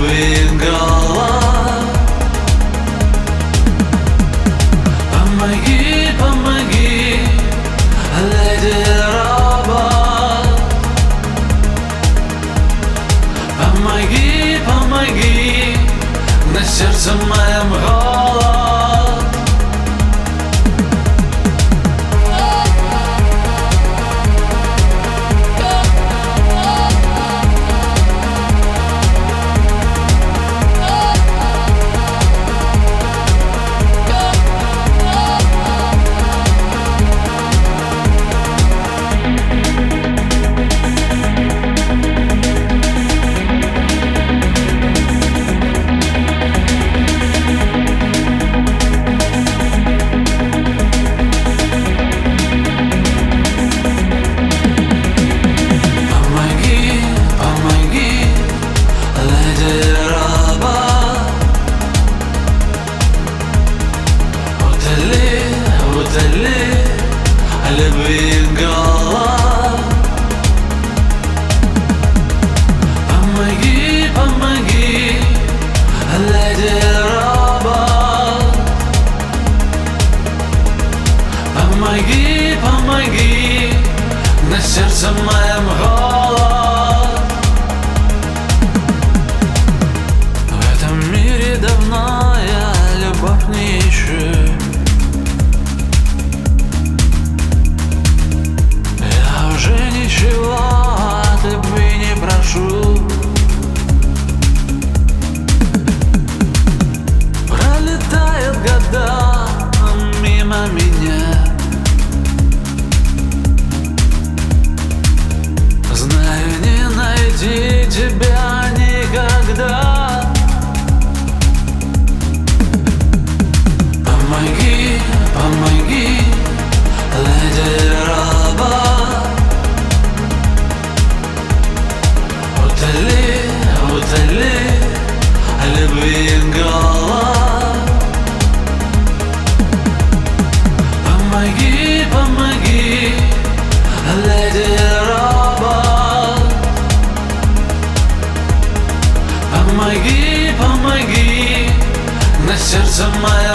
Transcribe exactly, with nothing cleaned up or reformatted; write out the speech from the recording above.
любви голова. Помоги, помоги, леди раба. Помоги, помоги, на сердце моем голод. Любви голова. Помоги, помоги, леди раба. Помоги, помоги, на сердце моем голод. В этом мире давно я любовь не ищу. Уже ничего от любви не прошу. Пролетают года мимо меня. Знаю, не найти тебя никогда. Помоги, помоги, леди раба. Утоли любви голова. Помоги, помоги, леди раба. Помоги, помоги, на сердце моем